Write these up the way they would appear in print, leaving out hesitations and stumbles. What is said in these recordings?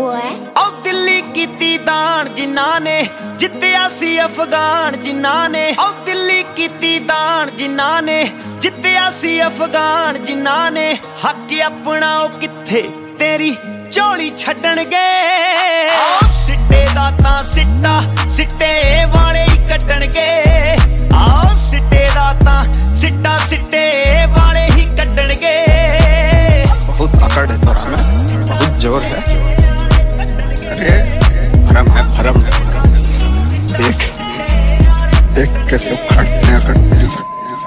boy। ਉਹ ਦਿੱਲੀ ਕੀਤੀ ਦਾਨ ਜਿਨ੍ਹਾਂ ਨੇ ਜਿੱਤਿਆ ਸੀ ਅਫਗਾਨ ਜਿਨ੍ਹਾਂ ਨੇ ਉਹ ਦਿੱਲੀ ਕੀਤੀ ਦਾਨ ਜਿਨ੍ਹਾਂ ਨੇ ਜਿੱਤਿਆ ਸੀ ਅਫਗਾਨ ਜਿਨ੍ਹਾਂ ਨੇ ਹੱਕ ਆਪਣਾ ਉਹ ਕਿੱਥੇ ਤੇਰੀ ਝੋਲੀ ਛੱਡਣਗੇ। ਸਿੱਟੇ ਦਾ ਤਾਂ ਸਿੱਟਾ ਸਿੱਟੇ ਵਾਲੇ ਹੀ ਕੱਢਣਗੇ। ਆਓ ਸਿੱਟੇ ਦਾ ਤਾਂ ਸਿੱਟਾ ਸਿੱਟੇ वाले ही कटणगे। बहुत अकड़ है तोरा में, बहुत जोर है। अरे भरम है भरम है। देख देख कैसे उखड़ते हैं अकड़ते हैं।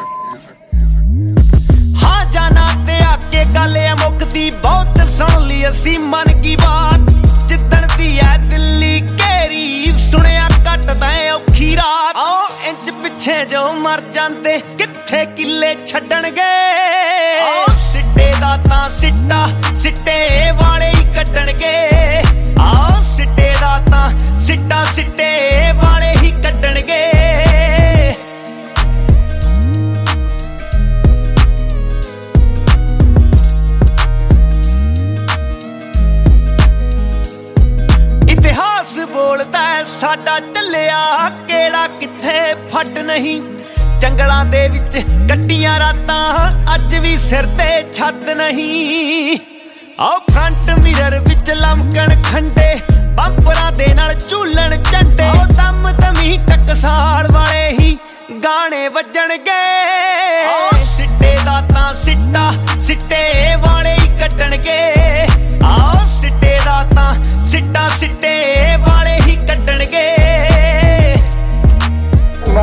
हाँ जाना ते आके गल मुकदी बहुत सुन ली असी मन की बात। जिदन दी है दिल्ली घेरी सुनिया कटदा औखी रात। इंच पिछे जो मर जाते किथे किले छड्डणगे। सिट्टे दा तां सिट्टा सिट्टे वाले ही कड्डणगे। आओ सिट्टे दा तां सिट्टा सिट्टे वाले ही कड्डणगे। इतिहास बोलदा साडा चलिया केड़ा किथे फट नहीं। जंगलां दे विच कट्टियां रातां अज भी सिर ते छत नहीं। आओ फ्रंट मिरर विच लमकण खंडे पंपरां दे नाल झूलन झंडे। ओ दम दमी टकसाल वाले ही गाने वजणगे। सिट्टे दा तां सिट्टा सिट्टे वाले ही कड्डणगे। आओ सिट्टे दा तां सिट्टा सिट्टे वाले ही कड्डणगे।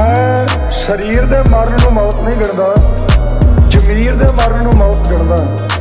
शरीर दे मरण नूं मौत नहीं गिणदा, जमीर दे मरण नूं मौत गिणदा।